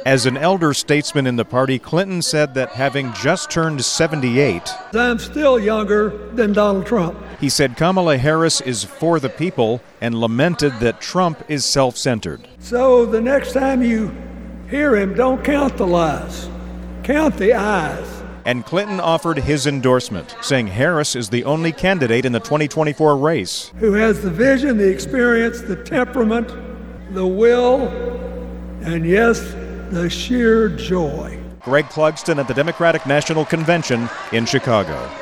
As an elder statesman in the party, Clinton said that having just turned 78, I'm still younger than Donald Trump. He said Kamala Harris is for the people and lamented that Trump is self-centered. So the next time you hear him, don't count the lies. Count the eyes. And Clinton offered his endorsement, saying Harris is the only candidate in the 2024 race who has the vision, the experience, the temperament, the will, and yes, the sheer joy. Greg Clugston at the Democratic National Convention in Chicago.